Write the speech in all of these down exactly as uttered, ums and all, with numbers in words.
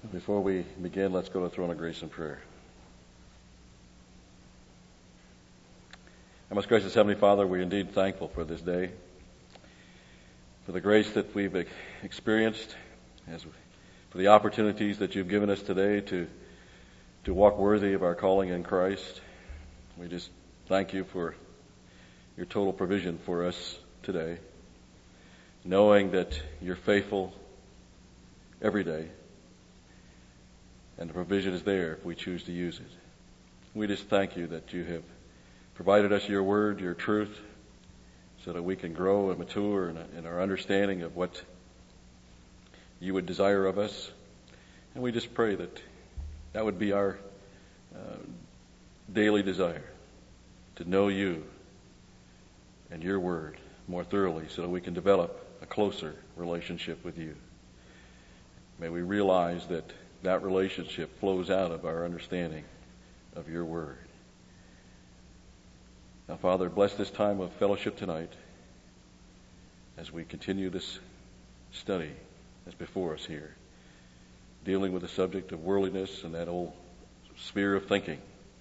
Before we begin, let's go to the throne of grace in prayer. Our most gracious Heavenly Father, we're indeed thankful for this day, for the grace that we've experienced, as for the opportunities that you've given us today to to walk worthy of our calling in Christ. We just thank you for your total provision for us today, knowing that you're faithful every day, and the provision is there if we choose to use it. We just thank you that you have provided us your word, your truth, so that we can grow and mature in, in our understanding of what you would desire of us. And we just pray that that would be our uh, daily desire, to know you and your word more thoroughly so that we can develop a closer relationship with you. May we realize that that relationship flows out of our understanding of your word. Now, Father, bless this time of fellowship tonight as we continue this study that's before us here, dealing with the subject of worldliness and that old sphere of thinking,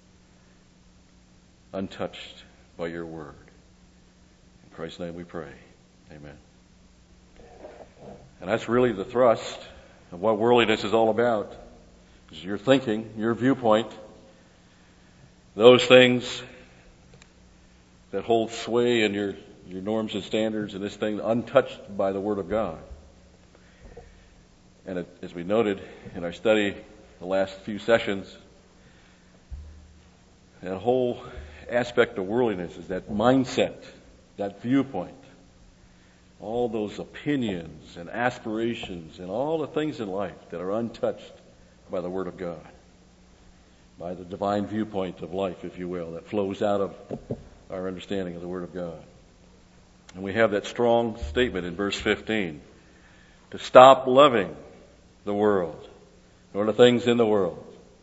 untouched by your word. In Christ's name we pray. Amen. And that's really the thrust of what worldliness is all about, is your thinking, your viewpoint, those things that hold sway in your, your norms and standards, and this thing untouched by the Word of God. And it, as we noted in our study the last few sessions, that whole aspect of worldliness is that mindset, that viewpoint, all those opinions and aspirations and all the things in life that are untouched by the Word of God, by the divine viewpoint of life, if you will, that flows out of our understanding of the Word of God. And we have that strong statement in verse fifteen, to stop loving the world, or the things in the world.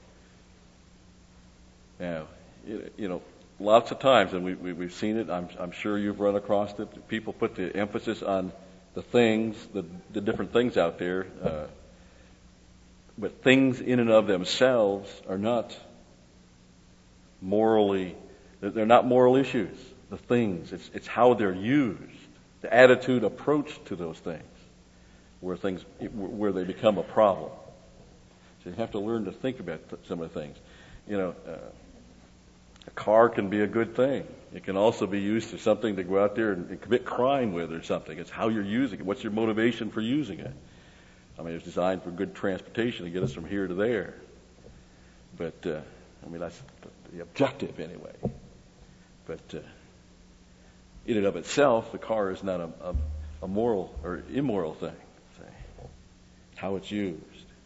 Now, you know, lots of times, and we, we, we've seen it, I'm, I'm sure you've run across it, people put the emphasis on the things, the, the different things out there, uh, but things in and of themselves are not morally, they're not moral issues. The things, it's, it's how they're used, the attitude, approach to those things, where things, where they become a problem. So you have to learn to think about some of the things. You know, uh, a car can be a good thing. It can also be used for something to go out there and, and commit crime with or something. It's how you're using it. What's your motivation for using it? I mean, it's designed for good transportation to get us from here to there. But, uh, I mean, that's the objective anyway. But uh, in and of itself, the car is not a, a, a moral or immoral thing. Say, how it's used.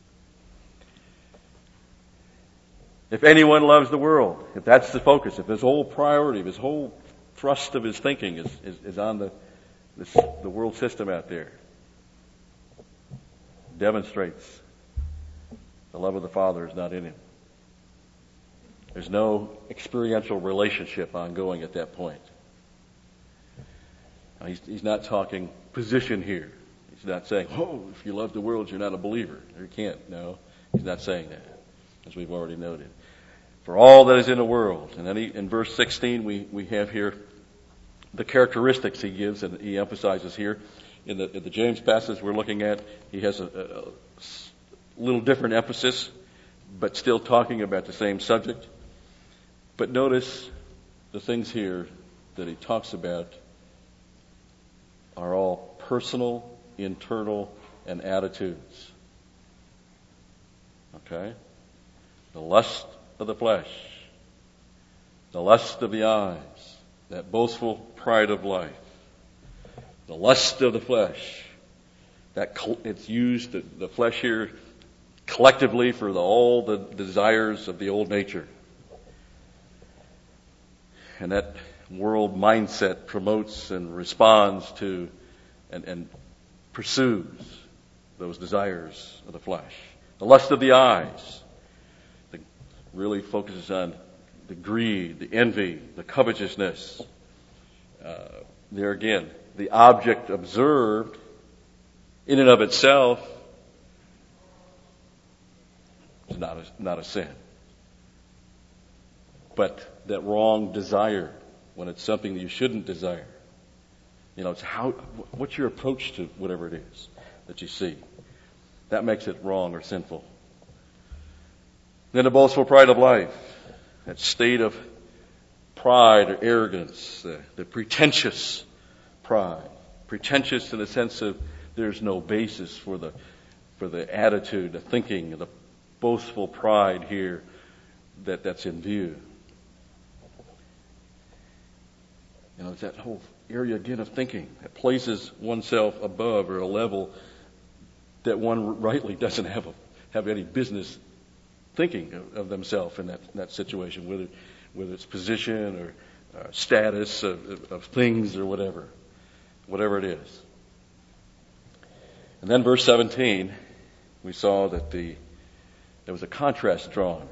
If anyone loves the world, if that's the focus, if his whole priority, if his whole thrust of his thinking is, is, is on the this, the world system out there, demonstrates the love of the Father is not in him. There's no experiential relationship ongoing at that point. Now, he's, he's not talking position here. He's not saying, oh, if you love the world, you're not a believer. You can't. No, he's not saying that, as we've already noted. For all that is in the world. And then he, in verse sixteen, we, we have here the characteristics he gives, and he emphasizes here. In the, in the James passage we're looking at, he has a, a, a little different emphasis, but still talking about the same subject. But notice the things here that he talks about are all personal, internal, and attitudes. Okay? The lust of the flesh, the lust of the eyes, that boastful pride of life, the lust of the flesh, that it's used, the, the flesh here, collectively for the, all the desires of the old nature. And that world mindset promotes and responds to and, and pursues those desires of the flesh. The lust of the eyes the, really focuses on the greed, the envy, the covetousness. Uh, there again, the object observed in and of itself not a, not a sin. But that wrong desire, when it's something that you shouldn't desire, you know, it's how, what's your approach to whatever it is that you see? That makes it wrong or sinful. Then the boastful pride of life, that state of pride or arrogance, the, the pretentious pride. Pretentious in the sense of there's no basis for the for the attitude, the thinking, the boastful pride here that, that's in view. You know, it's that whole area again of thinking that places oneself above or a level that one rightly doesn't have a, have any business thinking of, of themselves in that, in that situation, whether whether it's position or uh, status of, of, of things or whatever, whatever it is. And then verse seventeen, we saw that the there was a contrast drawn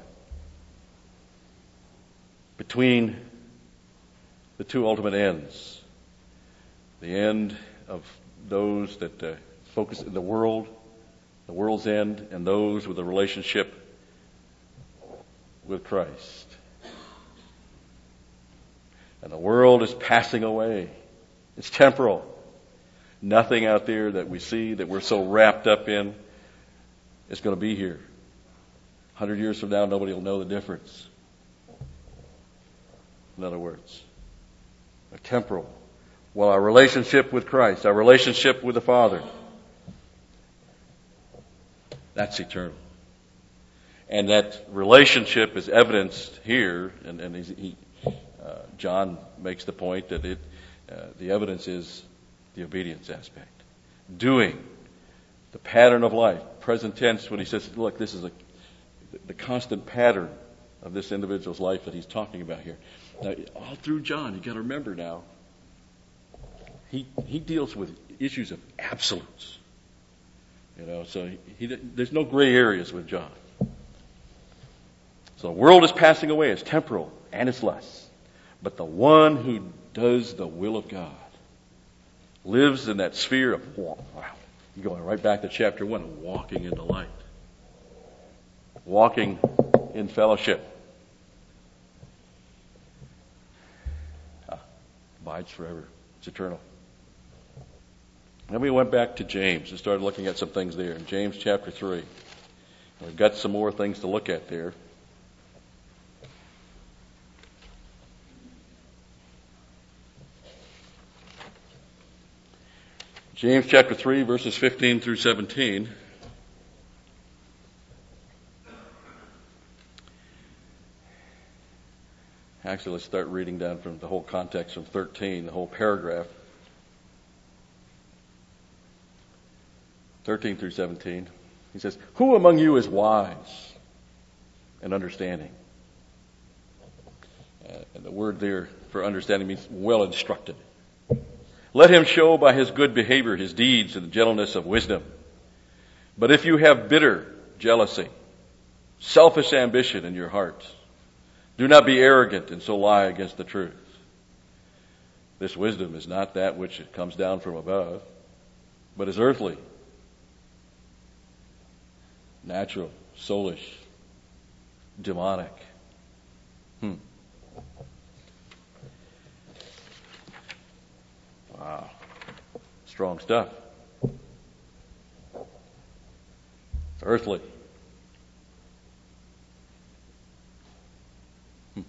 between the two ultimate ends. The end of those that uh, focus in the world, the world's end, and those with a relationship with Christ. And the world is passing away. It's temporal. Nothing out there that we see that we're so wrapped up in is going to be here. A hundred years from now, nobody will know the difference. In other words, a temporal. Well, our relationship with Christ, our relationship with the Father, that's eternal. And that relationship is evidenced here, and, and he, uh, John makes the point that it, uh, the evidence is the obedience aspect. Doing the pattern of life. Present tense when he says, look, this is a, the constant pattern of this individual's life that he's talking about here. Now, all through John, you got to remember now, he he deals with issues of absolutes. You know, so he, he, there's no gray areas with John. So the world is passing away. It's temporal and it's less. But the one who does the will of God lives in that sphere of, wow, you're going right back to chapter one, walking in the light. Walking in fellowship. Ah, abides forever. It's eternal. Then we went back to James and started looking at some things there in James chapter three. And we've got some more things to look at there. James chapter three, verses fifteen through seventeen. Actually, let's start reading down from the whole context from thirteen, the whole paragraph. thirteen through seventeen. He says, who among you is wise and understanding? Uh, and the word there for understanding means well instructed. Let him show by his good behavior his deeds and the gentleness of wisdom. But if you have bitter jealousy, selfish ambition in your hearts, do not be arrogant and so lie against the truth. This wisdom is not that which comes down from above, but is earthly, natural, soulish, demonic. Hmm. Wow. Strong stuff. It's earthly. Hmm.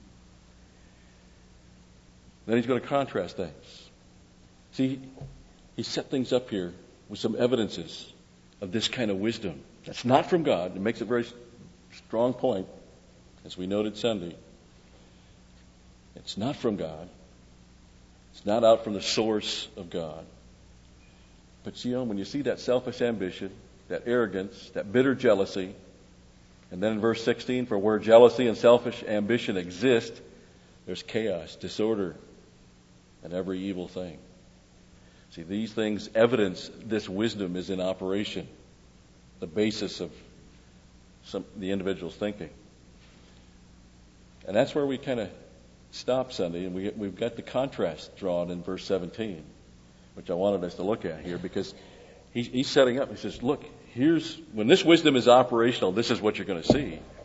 Then he's going to contrast things. See, he set things up here with some evidences of this kind of wisdom. That's not from God. It makes a very strong point, as we noted Sunday. It's not from God. It's not out from the source of God. But you know, when you see that selfish ambition, that arrogance, that bitter jealousy, and then in verse sixteen, for where jealousy and selfish ambition exist, there's chaos, disorder, and every evil thing. See, these things evidence this wisdom is in operation, the basis of some, the individual's thinking. And that's where we kind of stop Sunday, and we, we've got the contrast drawn in verse seventeen, which I wanted us to look at here, because he, he's setting up. He says, look, here's when this wisdom is operational, this is what you're going to see.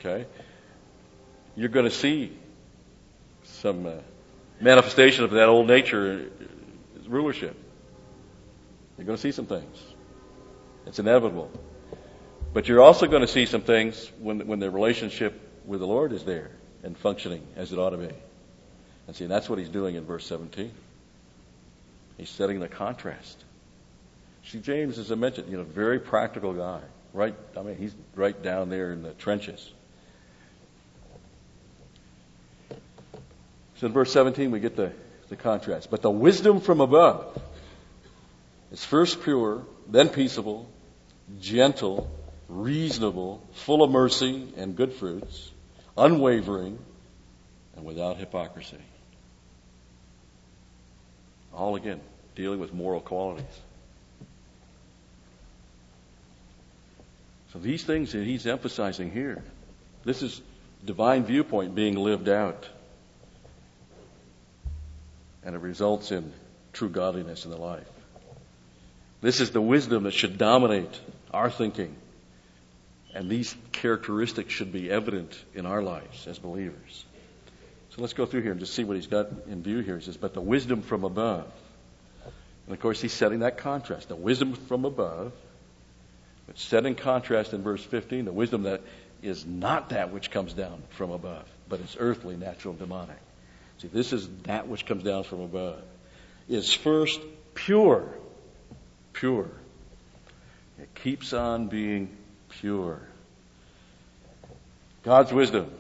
Okay? You're going to see some uh, manifestation of that old nature rulership. You're going to see some things. It's inevitable. But you're also going to see some things when when the relationship with the Lord is there and functioning as it ought to be. And see, that's what he's doing in verse seventeen. He's setting the contrast. See, James, as I mentioned, you know, very practical guy. Right, I mean, he's right down there in the trenches. So in verse seventeen, we get the, the contrast. But the wisdom from above is first pure, then peaceable, gentle, reasonable, full of mercy and good fruits, unwavering, and without hypocrisy. All again, dealing with moral qualities. So these things that he's emphasizing here, this is divine viewpoint being lived out. And it results in true godliness in the life. This is the wisdom that should dominate our thinking. And these characteristics should be evident in our lives as believers. So let's go through here and just see what he's got in view here. He says, but the wisdom from above. And of course, he's setting that contrast. The wisdom from above. It's set in contrast in verse fifteen. The wisdom that is not that which comes down from above, but it's earthly, natural, demonic. See, this is that which comes down from above. Is first pure. Pure. It keeps on being pure. God's wisdom.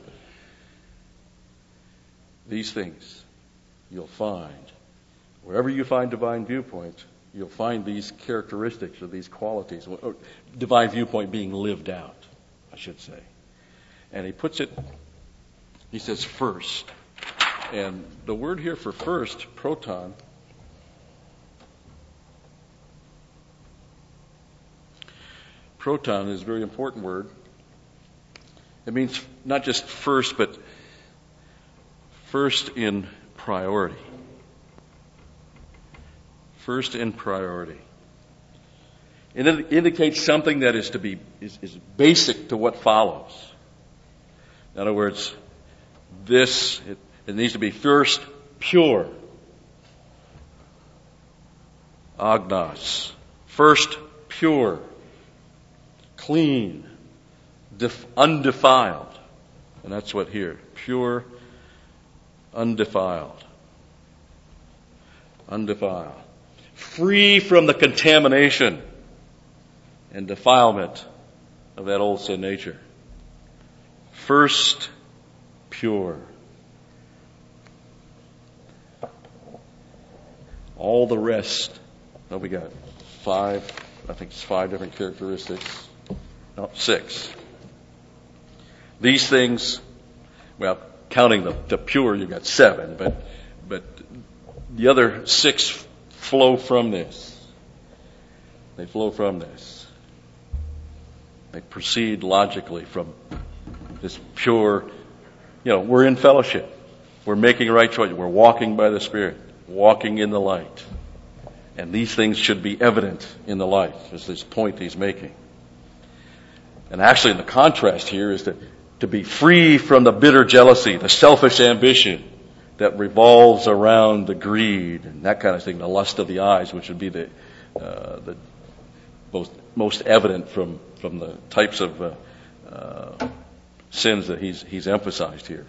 These things you'll find. Wherever you find divine viewpoint, you'll find these characteristics or these qualities. Or divine viewpoint being lived out, I should say. And he puts it, he says first. And the word here for first, proton, proton is a very important word. It means not just first, but first in priority. First in priority. It indicates something that is to be is, is basic to what follows. In other words, this it, it needs to be first pure. Agnos. First pure. Clean. Def, undefiled. And that's what here. Pure, undefiled. Undefiled. Free from the contamination and defilement of that old sin nature. First pure. All the rest, oh, we got five, I think it's five different characteristics. No, six. These things, well, counting the, the pure, you've got seven, but but the other six flow from this. They flow from this. They proceed logically from this pure, you know, we're in fellowship. We're making a right choice. We're walking by the Spirit, walking in the light. And these things should be evident in the life, is this point he's making. And actually the contrast here is that to be free from the bitter jealousy, the selfish ambition that revolves around the greed and that kind of thing, the lust of the eyes, which would be the uh, the most most evident from from the types of uh, uh, sins that he's he's emphasized here.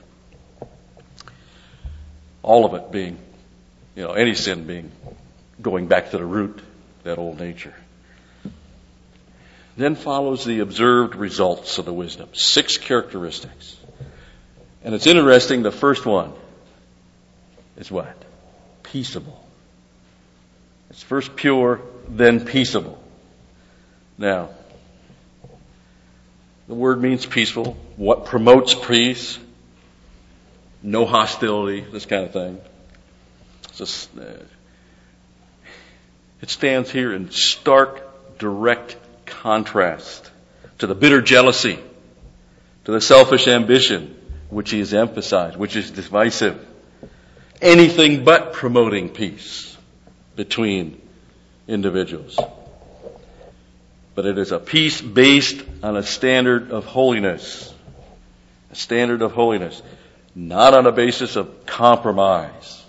All of it being, you know, any sin being going back to the root, that old nature. Then follows the observed results of the wisdom. Six characteristics. And it's interesting, the first one is what? Peaceable. It's first pure, then peaceable. Now, the word means peaceful. What promotes peace? No hostility, this kind of thing. It's a, uh, it stands here in stark, direct contrast to the bitter jealousy, to the selfish ambition, which he has emphasized, which is divisive. Anything but promoting peace between individuals. But it is a peace based on a standard of holiness. A standard of holiness, not on a basis of compromise.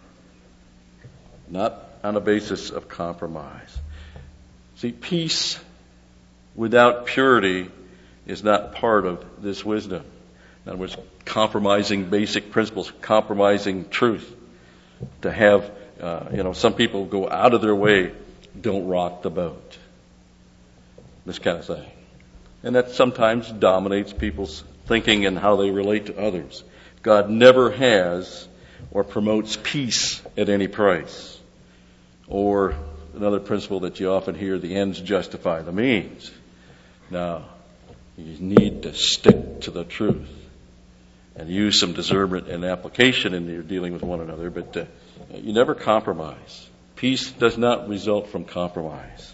Not on a basis of compromise. See, peace without purity is not part of this wisdom. In other words, compromising basic principles, compromising truth. To have, uh, you know, some people go out of their way, don't rock the boat. This kind of thing. And that sometimes dominates people's thinking and how they relate to others. God never has or promotes peace at any price. Or another principle that you often hear, the ends justify the means. Now, you need to stick to the truth and use some discernment and application in your dealing with one another, but uh, you never compromise. Peace does not result from compromise.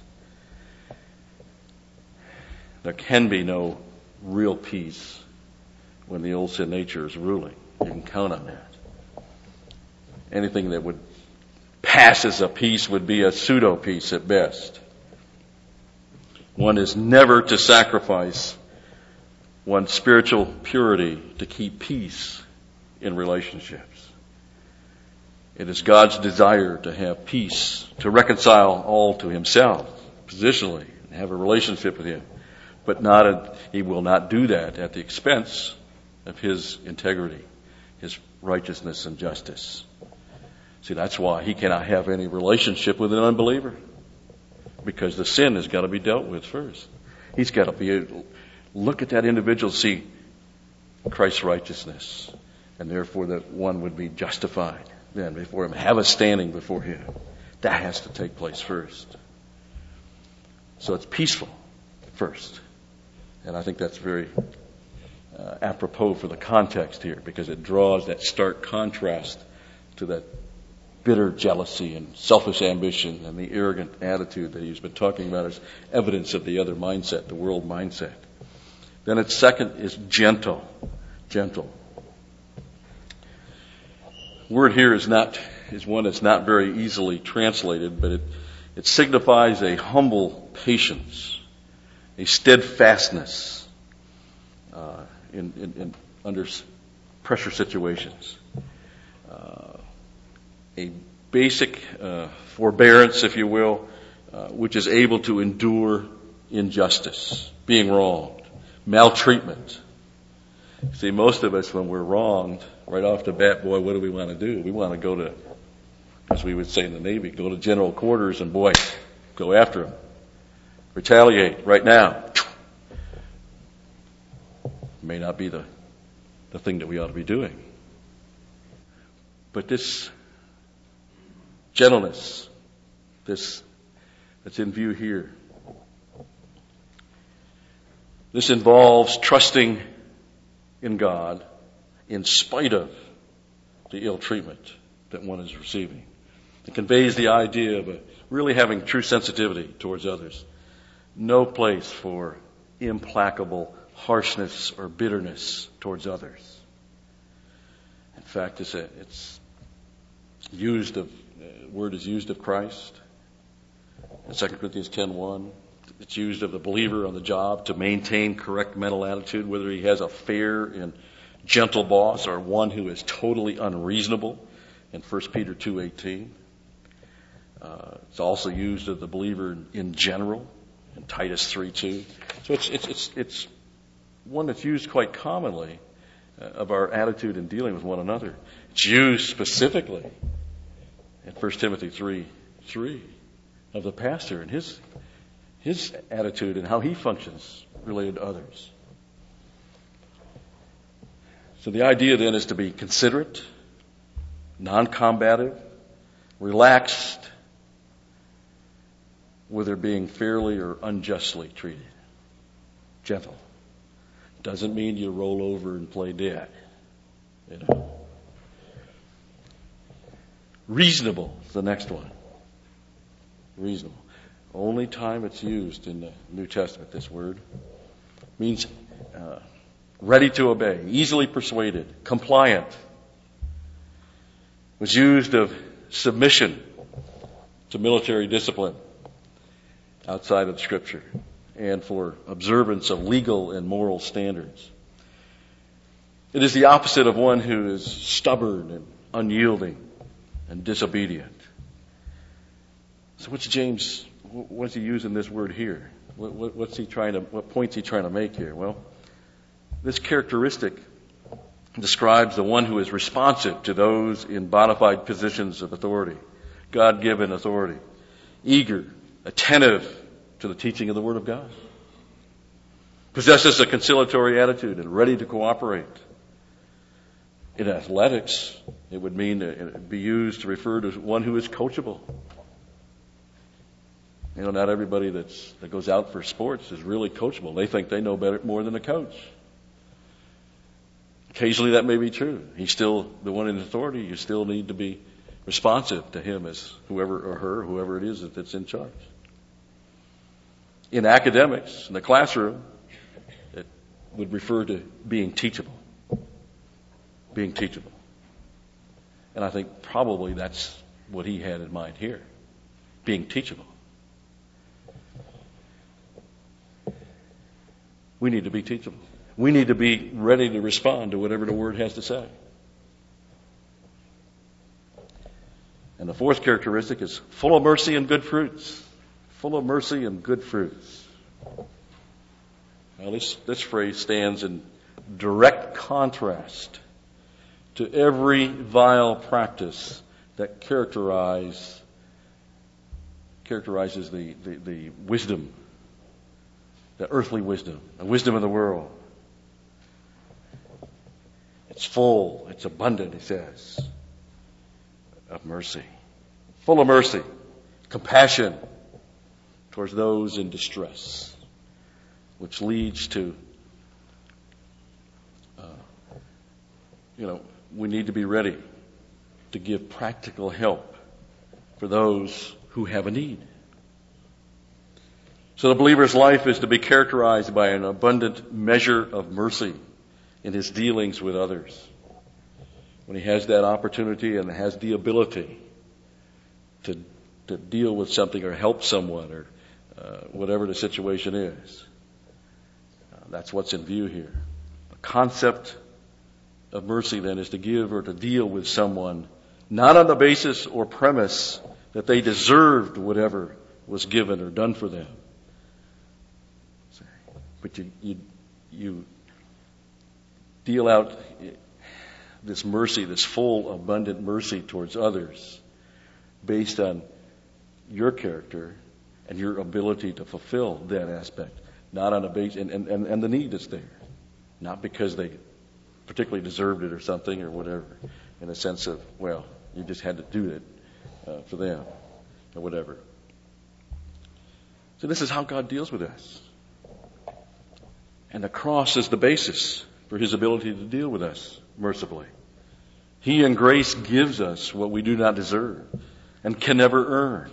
There can be no real peace when the old sin nature is ruling. You can count on that. Anything that would pass as a peace would be a pseudo-peace at best. One is never to sacrifice one's spiritual purity to keep peace in relationships. It is God's desire to have peace, to reconcile all to Himself, positionally, and have a relationship with Him. But not a, He will not do that at the expense of His integrity, His righteousness and justice. See, that's why He cannot have any relationship with an unbeliever. Because the sin has got to be dealt with first. He's got to be able, look at that individual, see Christ's righteousness, and therefore that one would be justified then before Him, have a standing before Him. That has to take place first. So it's peaceful first. And I think that's very uh, apropos for the context here, because it draws that stark contrast to that bitter jealousy and selfish ambition and the arrogant attitude that he's been talking about as evidence of the other mindset, the world mindset. Then its second is gentle. Gentle. Word here is not is one that's not very easily translated, but it, it signifies a humble patience, a steadfastness uh, in, in, in under pressure situations. Uh, a basic uh, forbearance, if you will, uh, which is able to endure injustice, being wronged, maltreatment. See, most of us, when we're wronged, right off the bat, boy, what do we want to do? We want to go to, as we would say in the Navy, go to general quarters and, boy, go after them. Retaliate right now. May not be the, the thing that we ought to be doing. But this gentleness, this that's in view here, this involves trusting in God in spite of the ill treatment that one is receiving. It conveys the idea of a, really having true sensitivity towards others. No place for implacable harshness or bitterness towards others. In fact, it's, a, it's used of, the word is used of Christ. In Second Corinthians ten one, it's used of the believer on the job to maintain correct mental attitude, whether he has a fair and gentle boss or one who is totally unreasonable in First Peter two eighteen. Uh, it's also used of the believer in general in Titus three two. So it's, it's, it's, it's one that's used quite commonly uh, of our attitude in dealing with one another. It's used specifically in First Timothy three three of the pastor and his his attitude and how he functions related to others. So the idea then is to be considerate, non-combative, relaxed, whether being fairly or unjustly treated. Gentle. Doesn't mean you roll over and play dead. You know. Reasonable is the next one. Reasonable. Only time it's used in the New Testament, this word, means uh, ready to obey, easily persuaded, compliant. It was used of submission to military discipline outside of Scripture and for observance of legal and moral standards. It is the opposite of one who is stubborn and unyielding and disobedient. So what's James, what's he using this word here? What, what, what's he trying to, what point's he trying to make here? Well, this characteristic describes the one who is responsive to those in bona fide positions of authority, God-given authority, eager, attentive to the teaching of the Word of God, possesses a conciliatory attitude and ready to cooperate. In athletics, it would mean it would be used to refer to one who is coachable. You know, not everybody that's, that goes out for sports is really coachable. They think they know better, more than a coach. Occasionally that may be true. He's still the one in authority. You still need to be responsive to him as whoever or her, whoever it is that's in charge. In academics, in the classroom, it would refer to being teachable. Being teachable. And I think probably that's what he had in mind here. Being teachable. We need to be teachable. We need to be ready to respond to whatever the Word has to say. And the fourth characteristic is full of mercy and good fruits. Full of mercy and good fruits. Now this, this phrase stands in direct contrast to every vile practice that characterize, characterizes the, the, the wisdom, the earthly wisdom, the wisdom of the world. It's full, it's abundant, he says, of mercy. Full of mercy, compassion towards those in distress, which leads to, uh, you know, we need to be ready to give practical help for those who have a need. So the believer's life is to be characterized by an abundant measure of mercy in his dealings with others. When he has that opportunity and has the ability to to deal with something or help someone or uh, whatever the situation is. Uh, that's what's in view here. The concept of mercy then is to give or to deal with someone not on the basis or premise that they deserved whatever was given or done for them. But you, you, you deal out this mercy, this full, abundant mercy towards others based on your character and your ability to fulfill that aspect, not on a base, and, and, and the need is there, not because they particularly deserved it or something or whatever, in a sense of, well, you just had to do it uh, for them or whatever. So this is how God deals with us. And the cross is the basis for his ability to deal with us mercifully. He in grace gives us what we do not deserve and can never earn.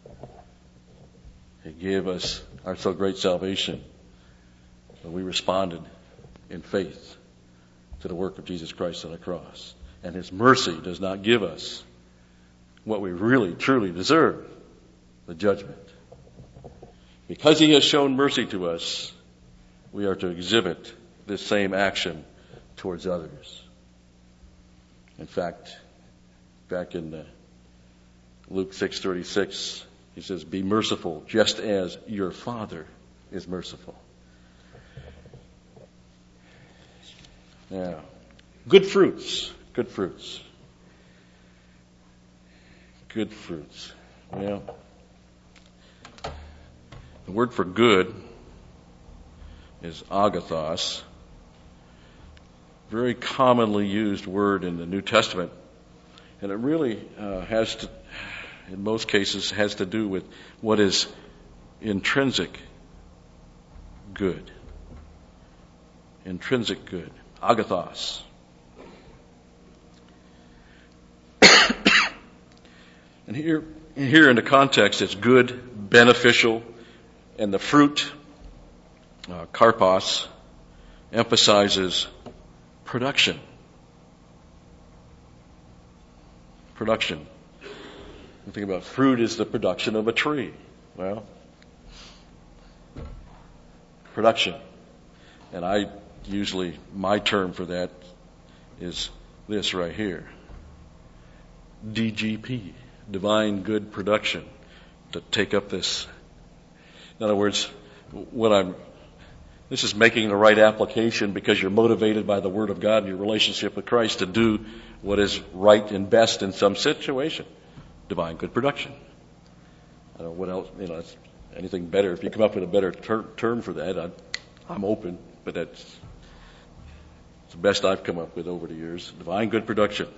He gave us our so great salvation when we responded in faith to the work of Jesus Christ on the cross. And his mercy does not give us what we really, truly deserve, the judgment. Because he has shown mercy to us, we are to exhibit this same action towards others. In fact, back in uh, Luke six thirty-six, he says, "Be merciful, just as your Father is merciful." Now, good fruits, good fruits, good fruits. Well, the word for good is agathos, very commonly used word in the New Testament, and it really uh, has to, in most cases, has to do with what is intrinsic good. Intrinsic good. Agathos. And here, here in the context, it's good, beneficial, and the fruit, uh, karpos, emphasizes production. Production. You think about fruit is the production of a tree. Well, production. And I usually, my term for that is this right here. D G P, divine good production, to take up this. In other words, what I'm, this is making the right application because you're motivated by the Word of God and your relationship with Christ to do what is right and best in some situation. Divine good production. I don't know what else, you know, it's anything better. If you come up with a better ter- term for that, I'd, I'm open, but that's it's the best I've come up with over the years. Divine good production.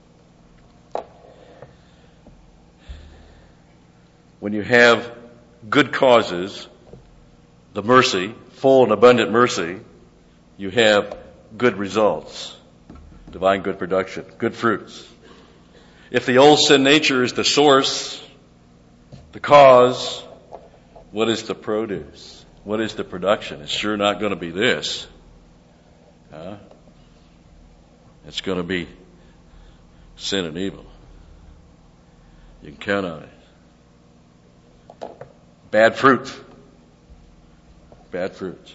When you have good causes, the mercy, full and abundant mercy, you have good results. Divine good production, good fruits. If the old sin nature is the source, the cause, what is the produce? What is the production? It's sure not going to be this. Huh? It's going to be sin and evil. You can count on it. Bad fruit. Bad fruit.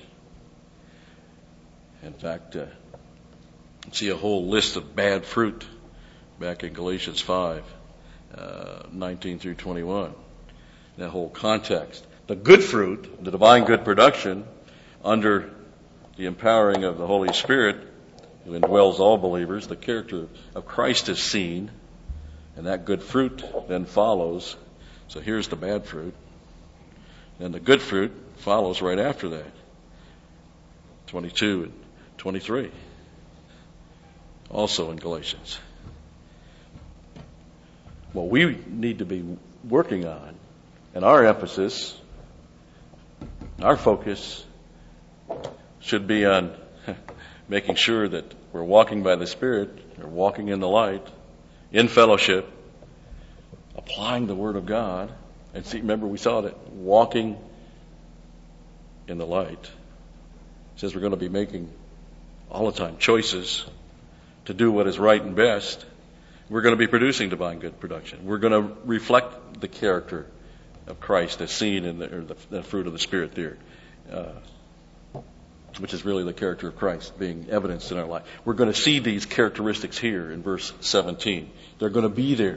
In fact, uh, see a whole list of bad fruit back in Galatians five, uh, nineteen through twenty-one. That whole context. The good fruit, the divine good production, under the empowering of the Holy Spirit, who indwells all believers, the character of Christ is seen, and that good fruit then follows. So here's the bad fruit. And the good fruit follows right after that. twenty-two and twenty-three. Also in Galatians. What we need to be working on, and our emphasis, our focus, should be on making sure that we're walking by the Spirit, or walking in the light, in fellowship, applying the Word of God. And see, remember we saw that walking in the light. It says we're going to be making all the time choices to do what is right and best. We're going to be producing divine good production. We're going to reflect the character of Christ as seen in the, or the, the fruit of the Spirit there, uh, which is really the character of Christ being evidenced in our life. We're going to see these characteristics here in verse seventeen. They're going to be there,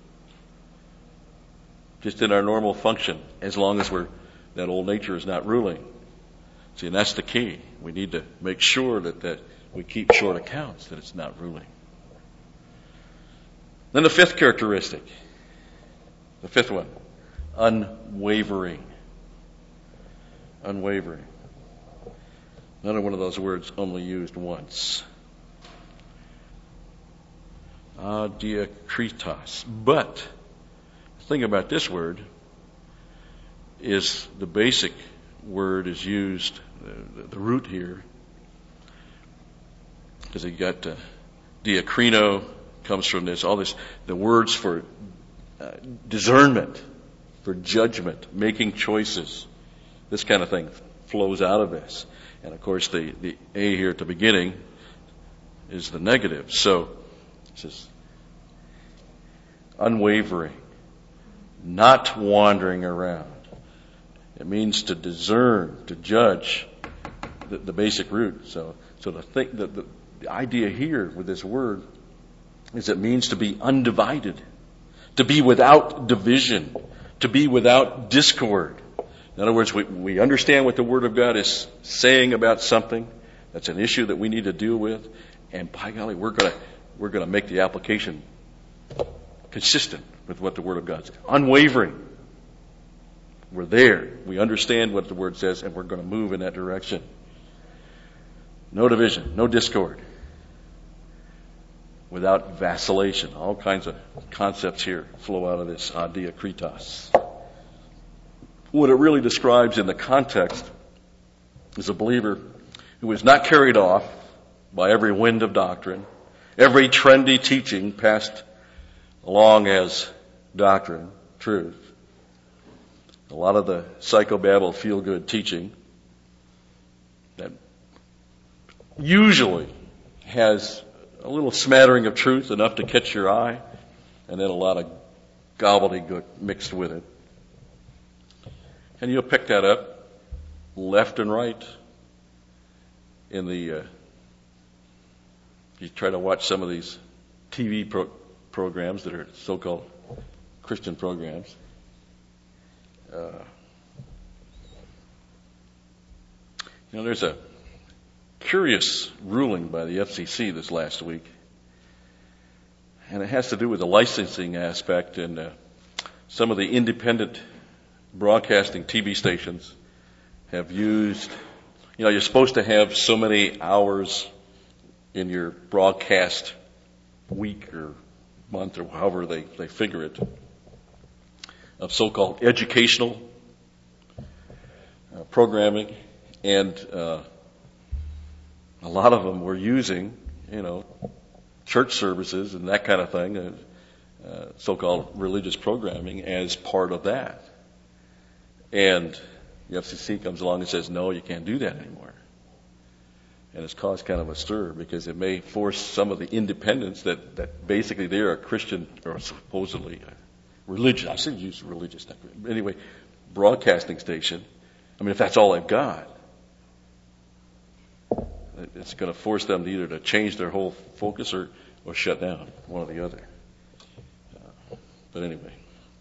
just in our normal function, as long as we're that old nature is not ruling. See, and that's the key. We need to make sure that, that we keep short accounts, that it's not ruling. Then the fifth characteristic, the fifth one, unwavering. Unwavering. Another one of those words only used once. Adiakritos. But the thing about this word is the basic word is used, the, the root here, because you got uh, diakrino comes from this, all this, the words for uh, discernment, for judgment, making choices. This kind of thing flows out of this. And of course the, the A here at the beginning is the negative. So it says unwavering, not wandering around. It means to discern, to judge, the, the basic root. So, so the, thing, the, the, the idea here with this word is it means to be undivided, to be without division, to be without discord. In other words, we, we understand what the Word of God is saying about something. That's an issue that we need to deal with, and by golly, we're gonna we're gonna make the application consistent with what the Word of God says, unwavering. We're there. We understand what the Word says, and we're going to move in that direction. No division, no discord. Without vacillation. All kinds of concepts here flow out of this adiakritos. What it really describes in the context is a believer who is not carried off by every wind of doctrine, every trendy teaching passed along as doctrine, truth. A lot of the psychobabble feel-good teaching that usually has a little smattering of truth, enough to catch your eye, and then a lot of gobbledygook mixed with it. And you'll pick that up left and right in the uh, you try to watch some of these T V pro- programs that are so-called Christian programs, uh, you know, there's a curious ruling by the F C C this last week, and it has to do with the licensing aspect. And uh, some of the independent broadcasting T V stations have used, you know, you're supposed to have so many hours in your broadcast week or month or however they, they figure it, of so-called educational uh, programming. And uh, a lot of them were using, you know, church services and that kind of thing, uh, uh, so-called religious programming as part of that. And the F C C comes along and says, no, you can't do that anymore. And it's caused kind of a stir because it may force some of the independents that, that basically they're a Christian or supposedly a religious, I shouldn't use religious, but anyway, broadcasting station. I mean, if that's all they've got, it's going to force them to either to change their whole focus or, or shut down, one or the other. Uh, but anyway.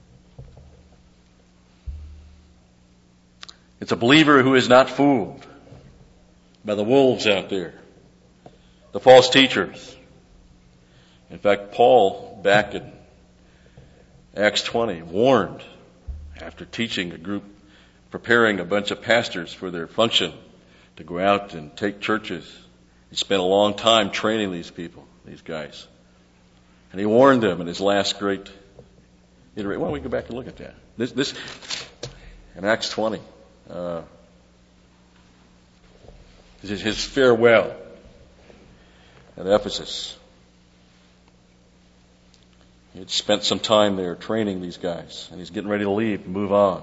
It's a believer who is not fooled by the wolves out there, the false teachers. In fact, Paul, back in Acts twenty, warned after teaching a group, preparing a bunch of pastors for their function to go out and take churches. He spent a long time training these people, these guys. And he warned them in his last great iteration. Why don't we go back and look at that? This, this in Acts twenty. Uh, this is his farewell at Ephesus. He had spent some time there training these guys, and he's getting ready to leave and move on.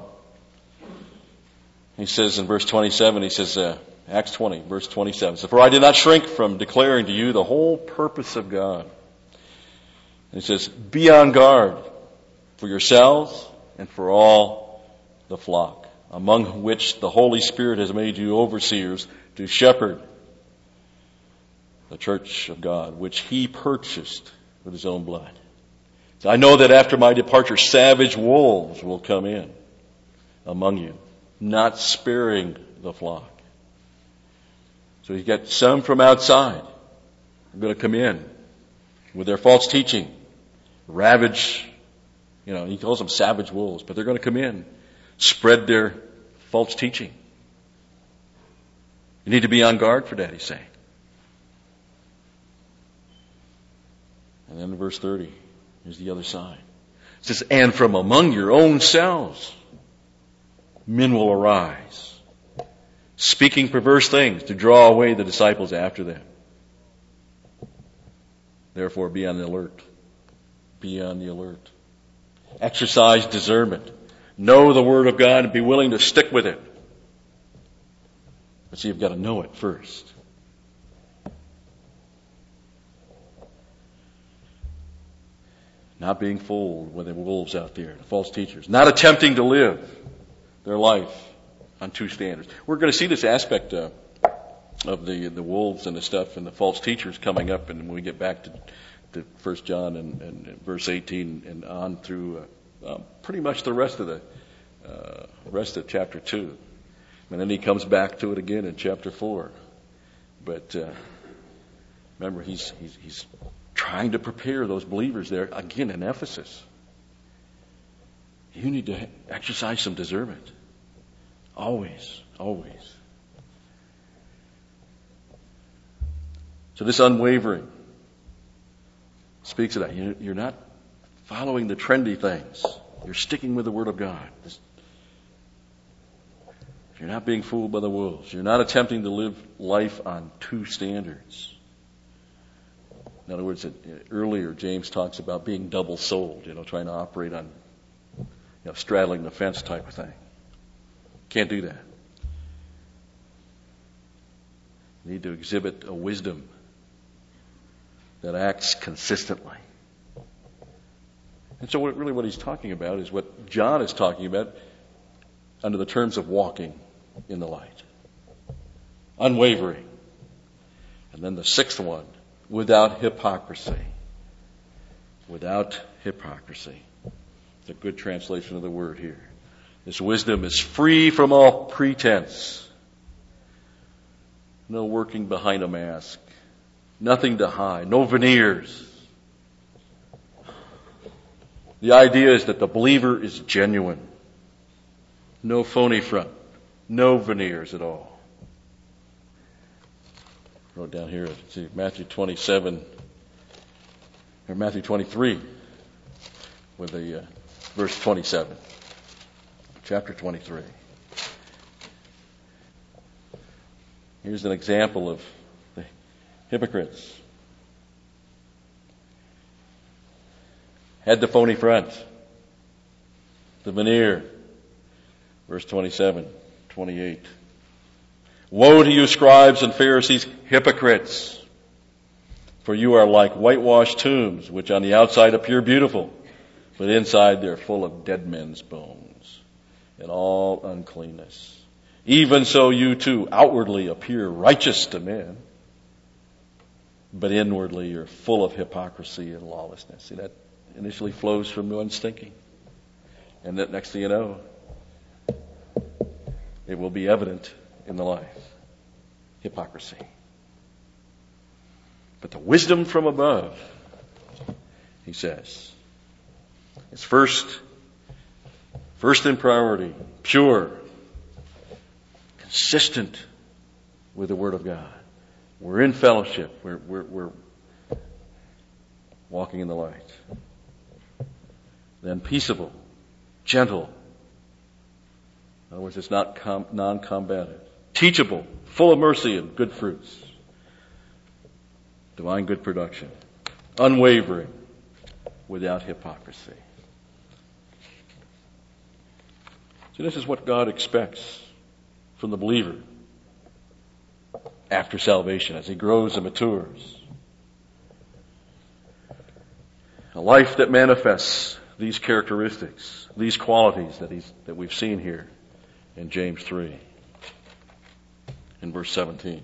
He says in verse twenty-seven, he says, uh, Acts twenty, verse twenty-seven, says, for I did not shrink from declaring to you the whole purpose of God. And he says, be on guard for yourselves and for all the flock, among which the Holy Spirit has made you overseers to shepherd the church of God, which he purchased with his own blood. So I know that after my departure, savage wolves will come in among you, not sparing the flock. So you get some from outside who are going to come in with their false teaching, ravage, you know, he calls them savage wolves, but they're going to come in, spread their false teaching. You need to be on guard for that, he's saying. And then in verse thirty, here's the other side. It says, and from among your own selves men will arise, speaking perverse things to draw away the disciples after them. Therefore, be on the alert. Be on the alert. Exercise discernment. Know the Word of God and be willing to stick with it. But see, you've got to know it first. Not being fooled with the wolves out there, the false teachers. Not attempting to live their life on two standards. We're going to see this aspect uh, of the the wolves and the stuff and the false teachers coming up, and when we get back to, to First John and, and verse eighteen and on through uh, uh, pretty much the rest of the uh, rest of chapter two. And then he comes back to it again in chapter four. But uh, remember, he's, he's he's trying to prepare those believers there again in Ephesus. You need to exercise some discernment. Always, always. So this unwavering speaks of that. You're not following the trendy things. You're sticking with the Word of God. You're not being fooled by the wolves. You're not attempting to live life on two standards. In other words, earlier James talks about being double-souled, you know, trying to operate on, you know, straddling the fence type of thing. Can't do that. You need to exhibit a wisdom that acts consistently. And so what, really what he's talking about is what John is talking about under the terms of walking in the light. Unwavering. And then the sixth one without hypocrisy. Without hypocrisy. It's a good translation of the word here. This wisdom is free from all pretense. No working behind a mask. Nothing to hide. No veneers. The idea is that the believer is genuine. No phony front. No veneers at all. I wrote down here, let's see, Matthew twenty-seven, or Matthew twenty-three, with the uh, verse twenty-seven. Chapter twenty-three. Here's an example of the hypocrites. Had the phony front, the veneer. Verse twenty-seven, twenty-eight. Woe to you, scribes and Pharisees, hypocrites! For you are like whitewashed tombs, which on the outside appear beautiful, but inside they're full of dead men's bones and all uncleanness. Even so you too outwardly appear righteous to men, but inwardly you're full of hypocrisy and lawlessness. See, that initially flows from one's thinking. And that next thing you know, it will be evident in the life. Hypocrisy. But the wisdom from above, he says, is first, first in priority, pure, consistent with the Word of God. We're in fellowship. We're, we're, we're walking in the light. Then peaceable, gentle. In other words, it's not com- non-combative. Teachable, full of mercy and good fruits. Divine good production. Unwavering, without hypocrisy. So this is what God expects from the believer after salvation as he grows and matures. A life that manifests these characteristics, these qualities that he's, that we've seen here in James three, in verse seventeen.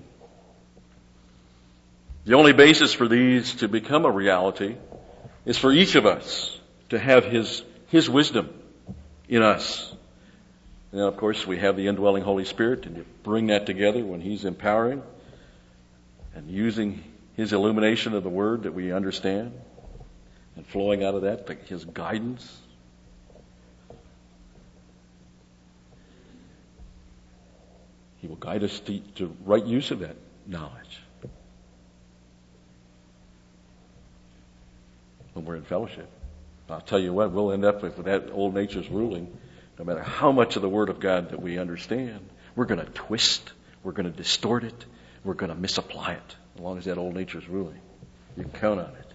The only basis for these to become a reality is for each of us to have his, his wisdom in us. And then, of course, we have the indwelling Holy Spirit, and you bring that together when he's empowering and using his illumination of the Word that we understand, and flowing out of that, his guidance. He will guide us to, to right use of that knowledge when we're in fellowship. I'll tell you what, we'll end up with that old nature's ruling. No matter how much of the Word of God that we understand, we're going to twist, we're going to distort it, we're going to misapply it, as long as that old nature's ruling. You can count on it.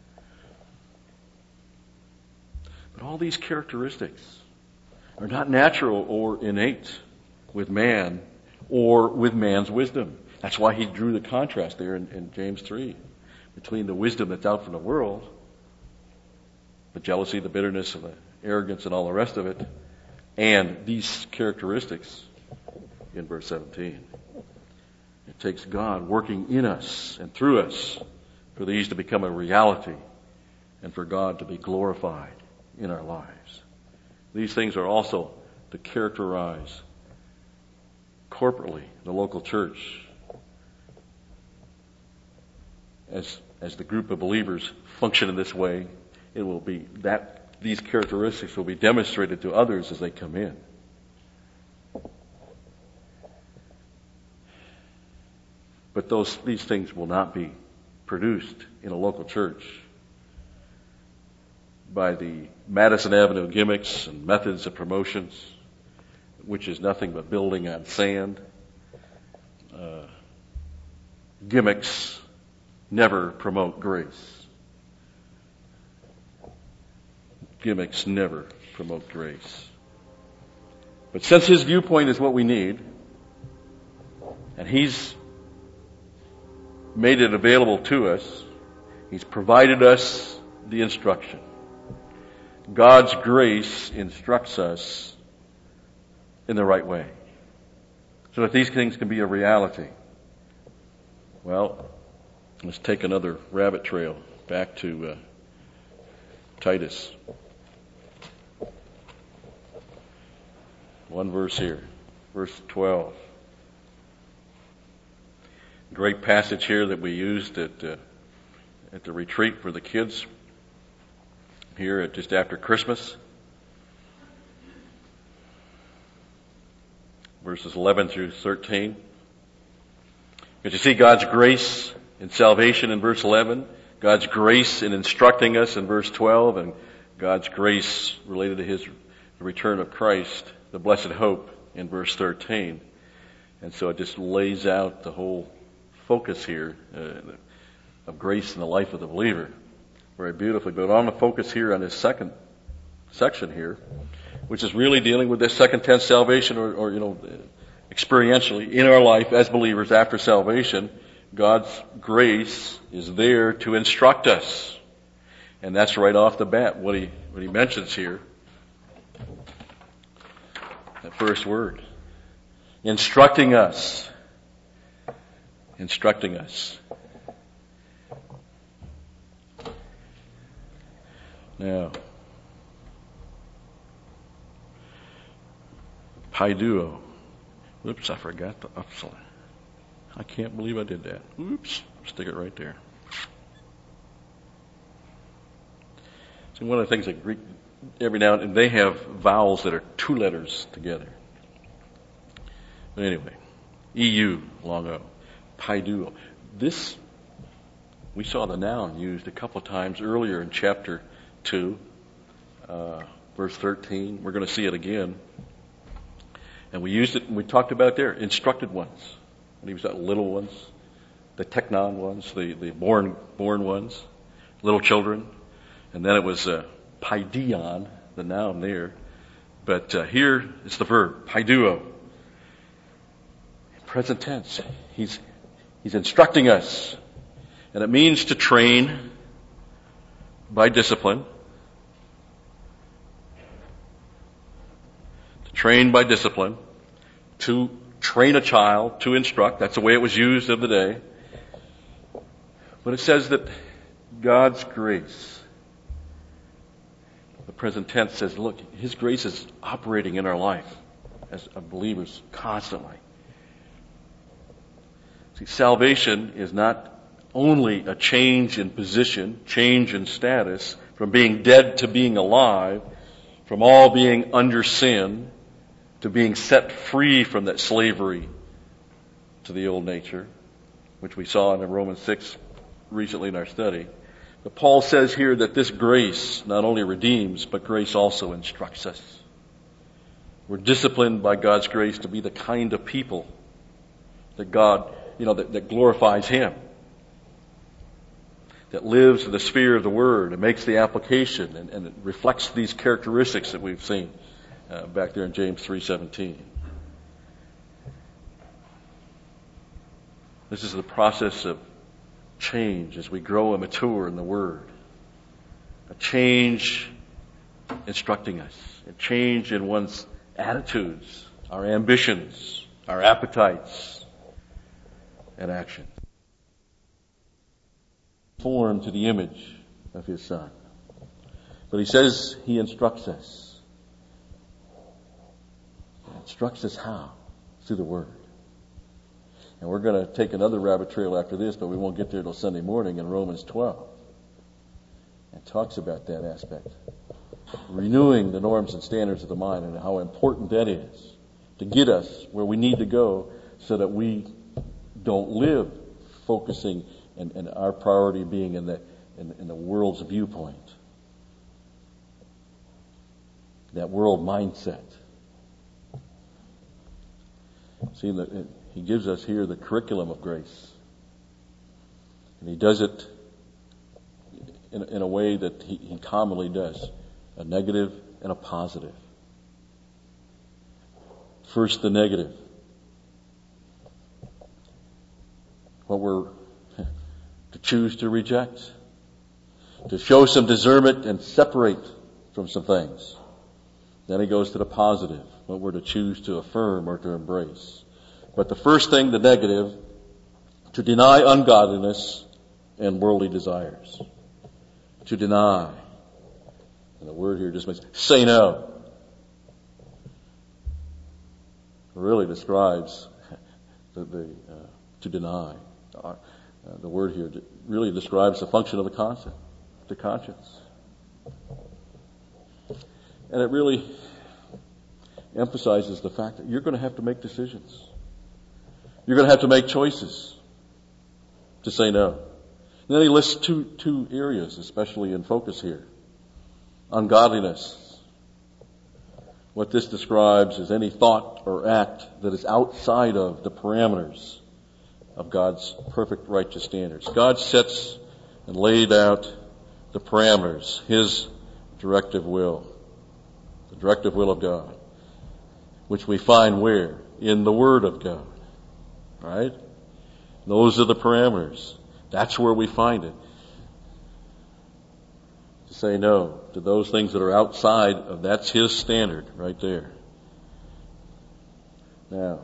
But all these characteristics are not natural or innate with man or with man's wisdom. That's why he drew the contrast there in, in James three between the wisdom that's out from the world, the jealousy, the bitterness, and the arrogance, and all the rest of it, and these characteristics in verse seventeen. It takes God working in us and through us for these to become a reality and for God to be glorified in our lives. These things are also to characterize corporately the local church as as the group of believers function in this way. It will be that these characteristics will be demonstrated to others as they come in. But those these things will not be produced in a local church by the Madison Avenue gimmicks and methods of promotions, which is nothing but building on sand. Uh, gimmicks never promote grace. Gimmicks never promote grace. But since his viewpoint is what we need, and he's made it available to us, he's provided us the instruction. God's grace instructs us in the right way, so that these things can be a reality. Well, Let's take another rabbit trail back to uh, Titus. One verse here, verse twelve. Great passage here that we used at uh, at the retreat for the kids here at just after Christmas. Verses eleven through thirteen. But you see God's grace in salvation in verse eleven, God's grace in instructing us in verse twelve, and God's grace related to His return of Christ, the blessed hope, in verse thirteen. And so it just lays out the whole focus here uh, of grace in the life of the believer very beautifully. But I want to focus here on this second section here, which is really dealing with this second tense salvation, or, or you know, experientially in our life as believers after salvation. God's grace is there to instruct us, and that's right off the bat what he what he mentions here. That first word, instructing us. Instructing us. Now, paiduo. Oops, I forgot the upside. I can't believe I did that. Oops, stick it right there. See, one of the things that Greek, every now and then, they have vowels that are two letters together. But anyway, E U, long O. Paiduo. This, we saw the noun used a couple of times earlier in chapter two, uh, verse thirteen. We're going to see it again. And we used it, and we talked about it there, instructed ones. And he was that little ones, the teknon ones, the, the born born ones, little children. And then it was uh, paidion, the noun there. But uh, here it's the verb, paiduo. Present tense. He's He's instructing us. And it means to train by discipline. To train by discipline. To train a child, to instruct. That's the way it was used of the day. But it says that God's grace, the present tense says, look, His grace is operating in our life as believers constantly. See, salvation is not only a change in position, change in status, from being dead to being alive, from all being under sin to being set free from that slavery to the old nature, which we saw in Romans six recently in our study. But Paul says here that this grace not only redeems, but grace also instructs us. We're disciplined by God's grace to be the kind of people that God You know, that, that glorifies Him, that lives in the sphere of the Word and makes the application and, and it reflects these characteristics that we've seen uh, back there in James three seventeen. This is the process of change as we grow and mature in the Word. A change instructing us, a change in one's attitudes, our ambitions, our appetites, and action. Formed to the image of His Son. But He says He instructs us. He instructs us how? Through the Word. And we're going to take another rabbit trail after this, but we won't get there till Sunday morning in Romans twelve. It talks about that aspect. Renewing the norms and standards of the mind and how important that is to get us where we need to go so that we don't live focusing and, and our priority being in the in, in the world's viewpoint, that world mindset. See, the, he gives us here the curriculum of grace, and he does it in, in a way that he, he commonly does, a negative and a positive. First, the negative. What we're to choose to reject, to show some discernment and separate from some things. Then he goes to the positive, what we're to choose to affirm or to embrace. But the first thing, the negative, to deny ungodliness and worldly desires. To deny. And the word here just means say no. It really describes the, the uh, to deny. Uh, the word here really describes the function of the conscience, the conscience. And it really emphasizes the fact that you're going to have to make decisions. You're going to have to make choices to say no. And then he lists two, two areas, especially in focus here. Ungodliness. What this describes is any thought or act that is outside of the parameters of God's perfect righteous standards. God sets and laid out the parameters, His directive will. The directive will of God. Which we find where? In the Word of God. Right? Those are the parameters. That's where we find it. To say no to those things that are outside of, that's His standard right there. Now,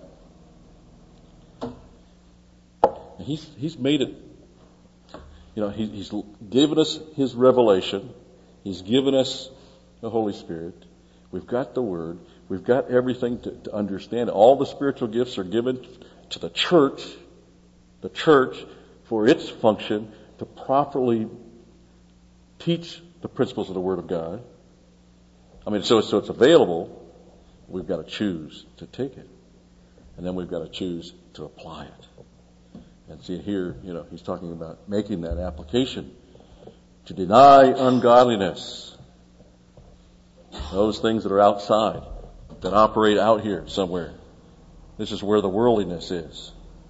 He's, he's made it, you know, he, He's given us His revelation. He's given us the Holy Spirit. We've got the Word. We've got everything to, to understand. All the spiritual gifts are given to the church, the church, for its function to properly teach the principles of the Word of God. I mean, so, so it's available. We've got to choose to take it. And then we've got to choose to apply it. And see here, you know, he's talking about making that application. To deny ungodliness. Those things that are outside, that operate out here somewhere. This is where the worldliness is.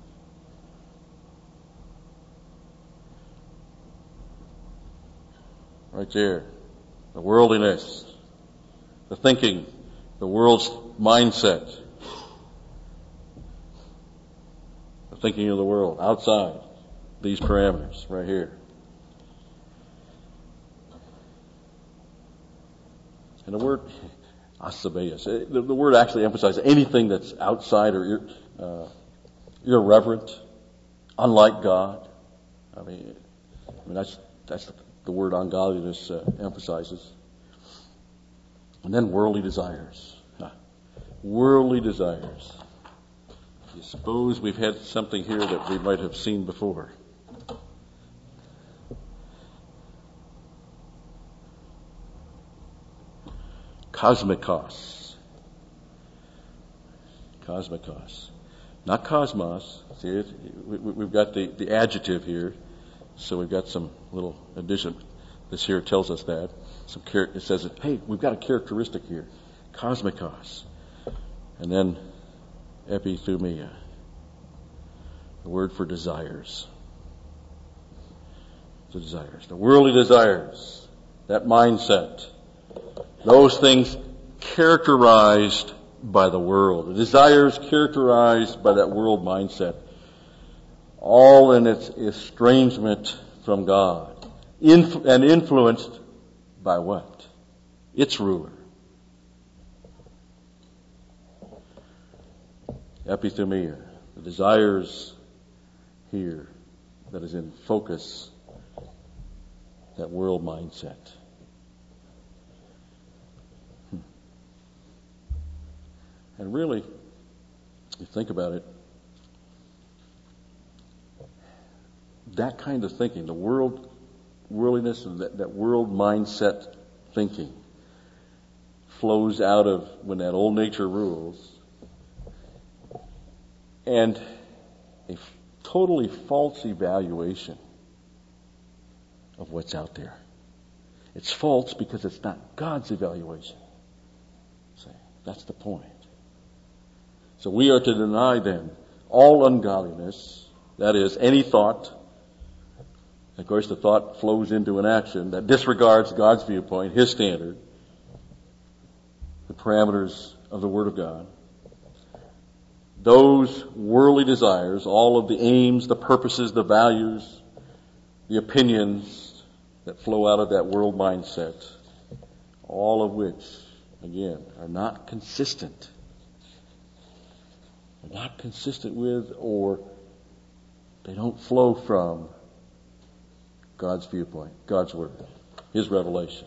Right there. The worldliness. The thinking. The world's mindset. The thinking of the world. Outside these parameters. Right here. And the word asabeus, the, the word actually emphasizes anything that's outside or uh, irreverent, unlike God. I mean, I mean that's that's the word ungodliness uh, emphasizes. And then worldly desires, huh. worldly desires. You suppose we've had something here that we might have seen before. Cosmikos. Cosmikos. Not cosmos. See it? We, we've got the, the adjective here. So we've got some little addition. This here tells us that. Some char- it says, hey, we've got a characteristic here. Cosmikos. And then epithumia. The word for desires. The desires. The worldly desires. That mindset. Those things characterized by the world. The desires characterized by that world mindset. All in its estrangement from God. Inf- and influenced by what? Its ruler. Epithumia. The desires here that is in focus. That world mindset. And really, if you think about it, that kind of thinking, the world, worldliness, and that, that world mindset thinking flows out of when that old nature rules, and a f- totally false evaluation of what's out there. It's false because it's not God's evaluation. See, that's the point. So we are to deny then all ungodliness, that is, any thought. Of course, the thought flows into an action that disregards God's viewpoint, His standard, the parameters of the Word of God. Those worldly desires, all of the aims, the purposes, the values, the opinions that flow out of that world mindset, all of which, again, are not consistent. They're not consistent with, or they don't flow from God's viewpoint, God's Word, His revelation.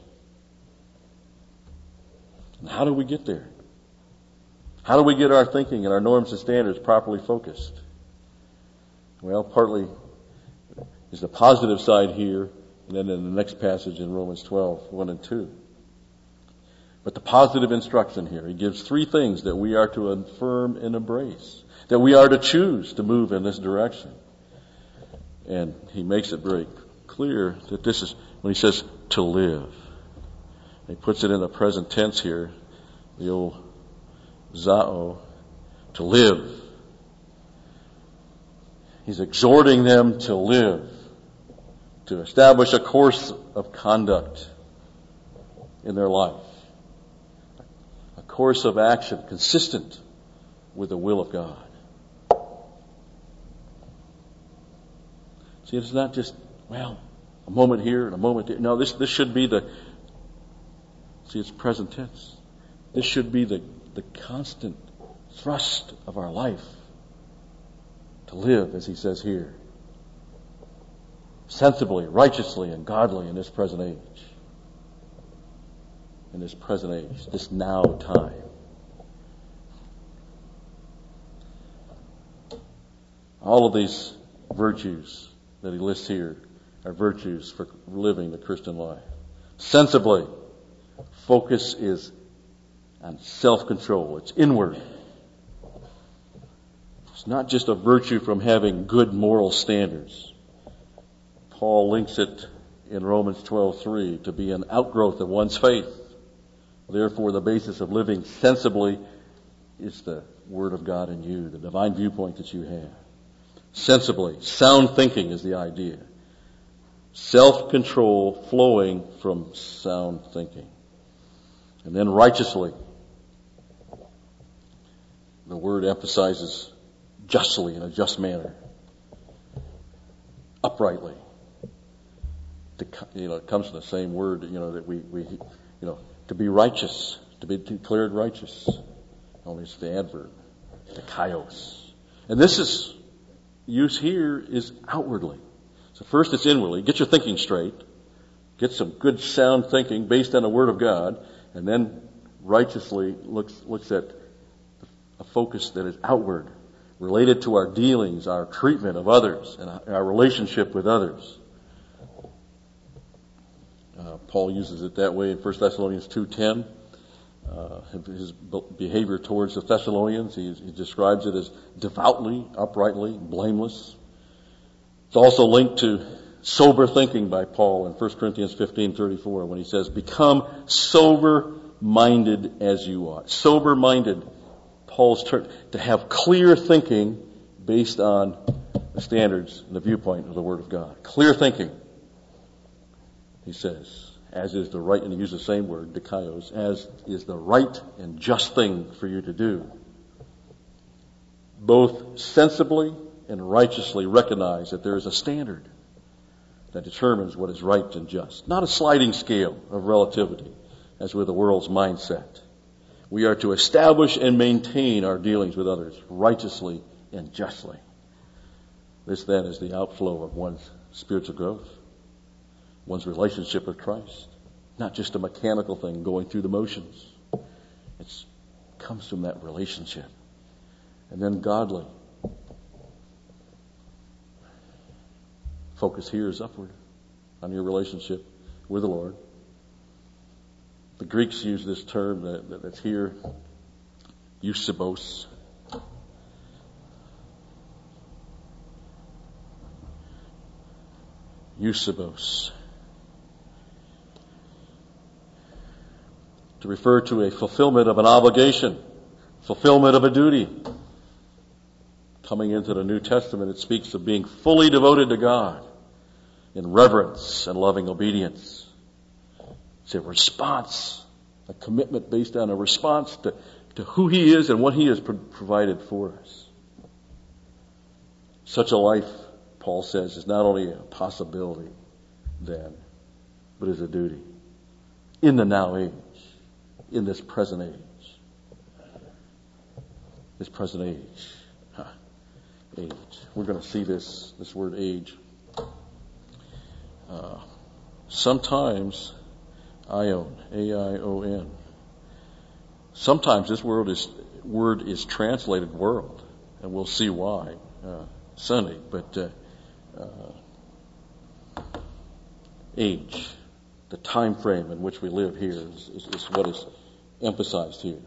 And how do we get there? How do we get our thinking and our norms and standards properly focused? Well, partly is the positive side here, and then in the next passage in Romans twelve, one and two. But the positive instruction here, he gives three things that we are to affirm and embrace, that we are to choose to move in this direction. And he makes it very clear that this is, when he says to live, he puts it in the present tense here, the old zao, to live. He's exhorting them to live, to establish a course of conduct in their life, a course of action consistent with the will of God. See, it's not just, well, a moment here and a moment there. No, this, this should be the, see, it's present tense. This should be the, the constant thrust of our life. To live, as he says here, sensibly, righteously, and godly in this present age. In this present age, this now time. All of these virtues that he lists here are virtues for living the Christian life. Sensibly, focus is on self-control. It's inward. It's not just a virtue from having good moral standards. Paul links it in Romans twelve three to be an outgrowth of one's faith. Therefore, the basis of living sensibly is the Word of God in you, the divine viewpoint that you have. Sensibly, sound thinking is the idea. Self-control flowing from sound thinking. And then righteously. The word emphasizes justly, in a just manner. Uprightly. You know, it comes from the same word, you know, that we, we, you know, to be righteous, to be declared righteous. Only it's the adverb, dikaios. And this is, use here is outwardly. So first it's inwardly. Get your thinking straight. Get some good sound thinking based on the Word of God. And then righteously looks, looks at a focus that is outward, related to our dealings, our treatment of others, and our relationship with others. Uh, Paul uses it that way in First Thessalonians two ten. Uh, his behavior towards the Thessalonians, he, he describes it as devoutly, uprightly, blameless. It's also linked to sober thinking by Paul in First Corinthians fifteen thirty-four when he says, become sober-minded as you ought. Sober-minded, Paul's term, to have clear thinking based on the standards and the viewpoint of the Word of God. Clear thinking, he says, as is the right, and he uses the same word, dikaios, as is the right and just thing for you to do. Both sensibly and righteously recognize that there is a standard that determines what is right and just. Not a sliding scale of relativity, as with the world's mindset. We are to establish and maintain our dealings with others righteously and justly. This then is the outflow of one's spiritual growth, one's relationship with Christ. Not just a mechanical thing going through the motions. It comes from that relationship. And then godly. Focus here is upward on your relationship with the Lord. The Greeks use this term that, that's here, eusebos. Eusebos. To refer to a fulfillment of an obligation, fulfillment of a duty. Coming into the New Testament, it speaks of being fully devoted to God in reverence and loving obedience. It's a response, a commitment based on a response to, to who He is and what He has pro- provided for us. Such a life, Paul says, is not only a possibility then, but is a duty in the now age, in this present age. This present age. Age. We're going to see this, this word age Uh, sometimes Ion, A I O N. Sometimes this word is word is translated world, and we'll see why uh, Sunday. But uh, uh, age, the time frame in which we live here, is, is, is what is emphasized here.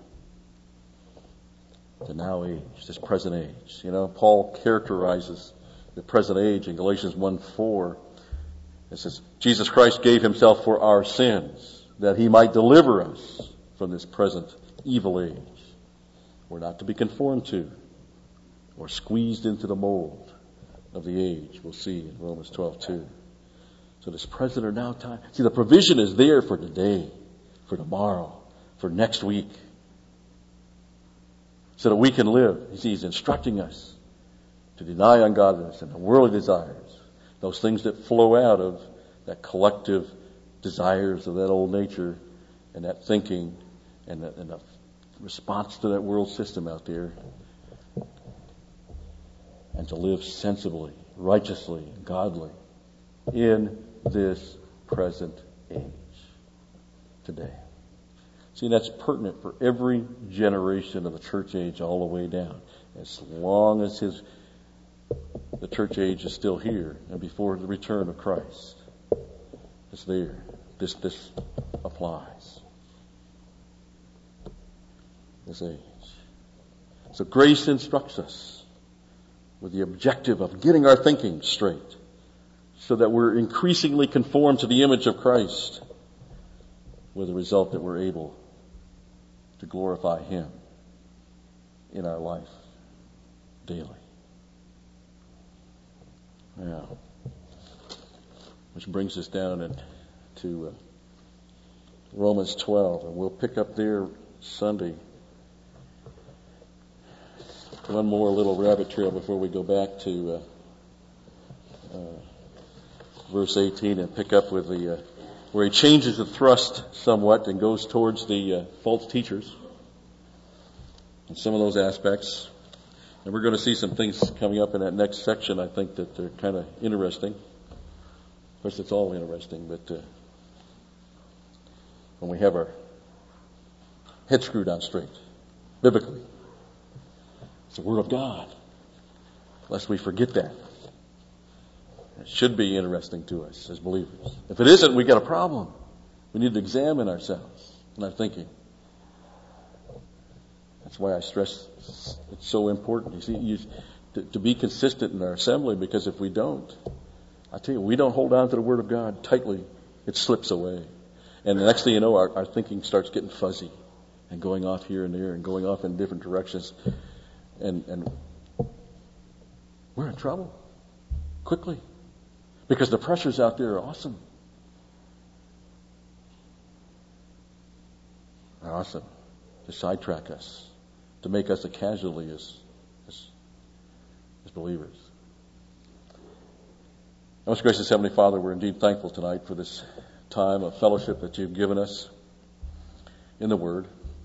The now age, this present age. You know, Paul characterizes the present age in Galatians one four. It says, Jesus Christ gave himself for our sins, that he might deliver us from this present evil age. We're not to be conformed to or squeezed into the mold of the age. We'll see in Romans twelve two. So this present or now time. See, the provision is there for today, for tomorrow, for next week, so that we can live. You see, he's instructing us to deny ungodliness and the worldly desires, those things that flow out of that collective desires of that old nature and that thinking and the, and the response to that world system out there, and to live sensibly, righteously, godly in this present age today. See, that's pertinent for every generation of the church age all the way down. As long as his the church age is still here and before the return of Christ, it's there. This this applies. This age. So grace instructs us with the objective of getting our thinking straight, so that we're increasingly conformed to the image of Christ, with the result that we're able to glorify him in our life daily. Now, which brings us down in, to uh, Romans twelve, and we'll pick up there Sunday. One more little rabbit trail before we go back to uh, uh, verse eighteen and pick up with the uh, where he changes the thrust somewhat and goes towards the uh, false teachers and some of those aspects. And we're going to see some things coming up in that next section, I think, that are kind of interesting. Of course, it's all interesting, but uh, when we have our head screwed on straight, biblically, it's the Word of God, lest we forget that. It should be interesting to us as believers. If it isn't, we got a problem. We need to examine ourselves and our thinking. That's why I stress it's so important. You see, you, to, to be consistent in our assembly, because if we don't, I tell you, we don't hold on to the Word of God tightly, it slips away. And the next thing you know, our, our thinking starts getting fuzzy and going off here and there and going off in different directions. And, and we're in trouble quickly, because the pressures out there are awesome. They're awesome to sidetrack us, to make us a casualty as, as, as believers. Most gracious Heavenly Father, we're indeed thankful tonight for this time of fellowship that you've given us in the Word.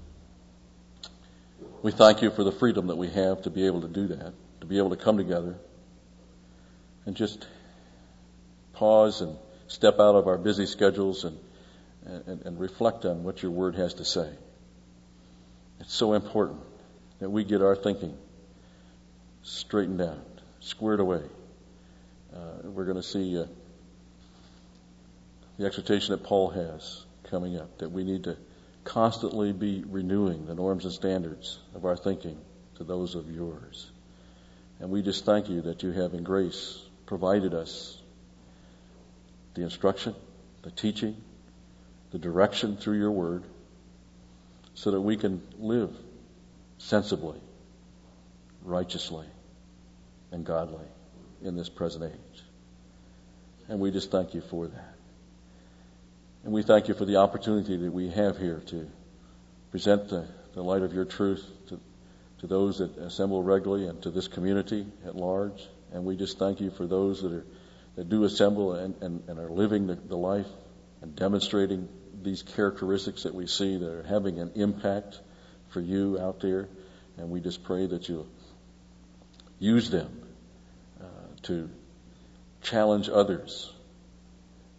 We thank you for the freedom that we have to be able to do that, to be able to come together and just pause and step out of our busy schedules and, and, and reflect on what your Word has to say. It's so important that we get our thinking straightened out, squared away. Uh, we're going to see uh, the exhortation that Paul has coming up, that we need to constantly be renewing the norms and standards of our thinking to those of yours. And we just thank you that you have in grace provided us the instruction, the teaching, the direction through your Word, so that we can live sensibly, righteously, and godly in this present age. And we just thank you for that. And we thank you for the opportunity that we have here to present the, the light of your truth to, to those that assemble regularly and to this community at large. And we just thank you for those that are that do assemble and, and, and are living the, the life and demonstrating these characteristics that we see that are having an impact for you out there. And we just pray that you'll use them uh, to challenge others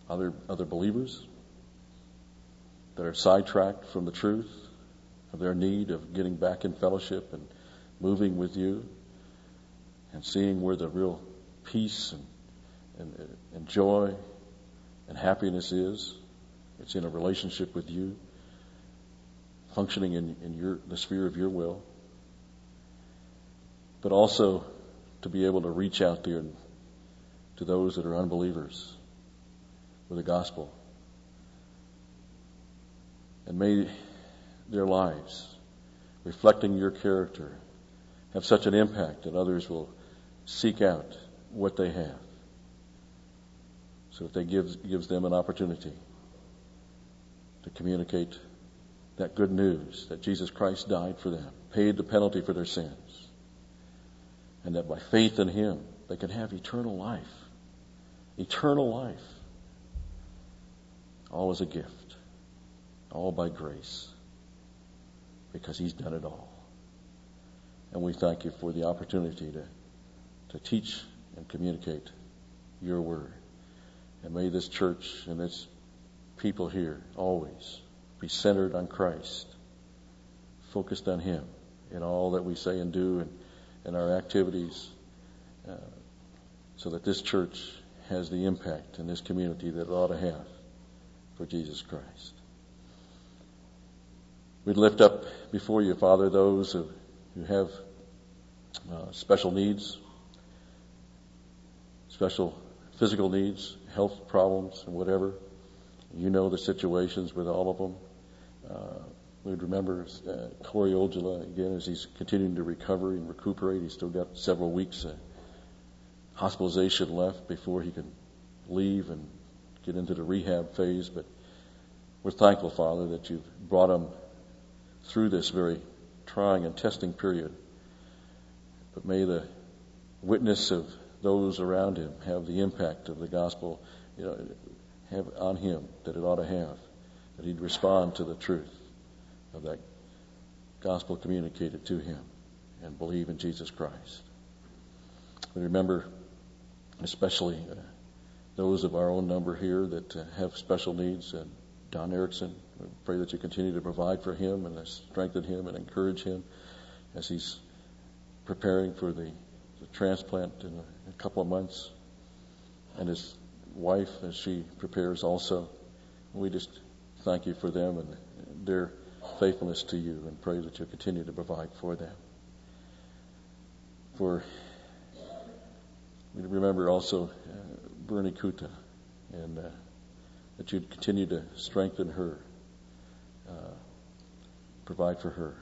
other other believers that are sidetracked from the truth of their need of getting back in fellowship and moving with you and seeing where the real peace and, and, and joy and happiness is. It's in a relationship with you, functioning in, in your the sphere of your will. But also to be able to reach out there to those that are unbelievers with the gospel. And may their lives, reflecting your character, have such an impact that others will seek out what they have. So that they gives gives them an opportunity to communicate that good news that Jesus Christ died for them, paid the penalty for their sins, and that by faith in Him they can have eternal life. Eternal life. All is a gift. All by grace. Because He's done it all. And we thank you for the opportunity to, to teach and communicate your word. And may this church and its people here always be centered on Christ, focused on Him in all that we say and do and in our activities, uh, so that this church has the impact in this community that it ought to have for Jesus Christ. We lift up before you, Father, those who, who have uh, special needs, special physical needs, health problems, and whatever. You know the situations with all of them. Uh, we'd remember uh, Corey Ojala, again, as he's continuing to recover and recuperate. He's still got several weeks uh, hospitalization left before he can leave and get into the rehab phase. But we're thankful, Father, that you've brought him through this very trying and testing period. But may the witness of those around him have the impact of the gospel, you know, have on him that it ought to have, that he'd respond to the truth of that gospel communicated to him and believe in Jesus Christ. We remember especially uh, those of our own number here that uh, have special needs. Uh, Don Erickson, we pray that you continue to provide for him and strengthen him and encourage him as he's preparing for the, the transplant in a, a couple of months, and his wife as she prepares also. We just thank you for them and their faithfulness to you and pray that you'll continue to provide for them. For we remember also uh, Bernie Kuta, and uh, that you'd continue to strengthen her, uh, provide for her,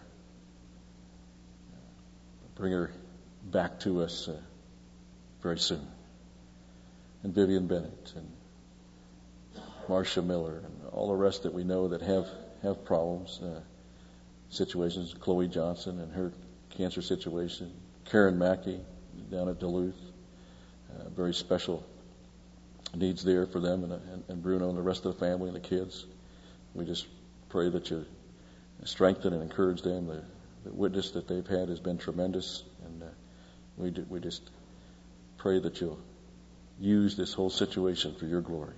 bring her back to us uh, very soon. And Vivian Bennett and Marcia Miller and all the rest that we know that have, have problems, uh, situations, Chloe Johnson and her cancer situation, Karen Mackey down at Duluth, uh, very special needs there for them, and, and, and Bruno and the rest of the family and the kids. We just pray that you strengthen and encourage them. The, the witness that they've had has been tremendous, and uh, we do, we just pray that you'll use this whole situation for your glory.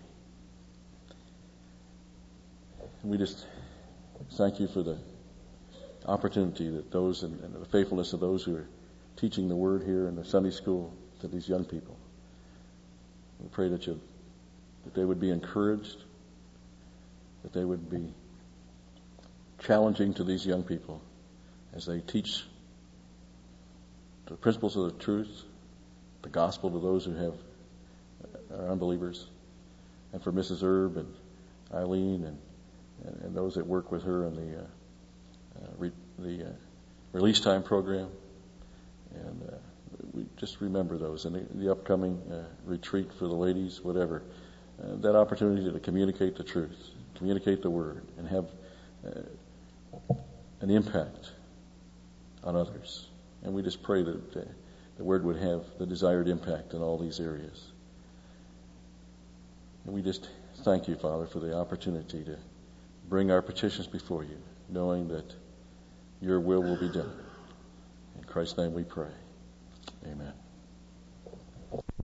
And we just thank you for the opportunity that those and, and the faithfulness of those who are teaching the word here in the Sunday school to these young people. We pray that you that they would be encouraged, that they would be challenging to these young people as they teach the principles of the truth, the gospel to those who have are unbelievers, and for Missus Erb and Eileen and, and, and those that work with her in the uh, uh, re, the uh, release time program, and uh, we just remember those and the, the upcoming uh, retreat for the ladies, whatever. Uh, that opportunity to communicate the truth, communicate the word, and have uh, an impact on others. And we just pray that uh, the word would have the desired impact in all these areas. And we just thank you, Father, for the opportunity to bring our petitions before you, knowing that your will will be done. In Christ's name we pray. Amen.